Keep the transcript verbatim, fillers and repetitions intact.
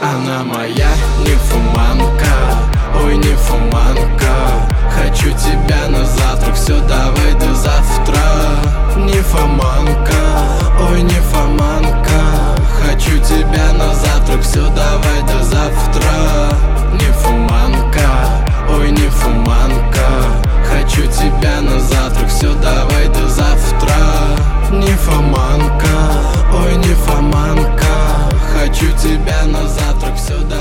Она моя нимфоманка, ой, нимфоманка. Хочу тебя на завтрак, все, давай до завтра. Нимфоманка, ой, нимфоманка. Хочу тебя на завтрак, все, давай до завтра. Нимфоманка, ой, нимфоманка. Хочу тебя на завтрак, все, давай до завтра. Нимфоманка, ой, нимфоманка. Хочу тебя на завтрак, все, давай.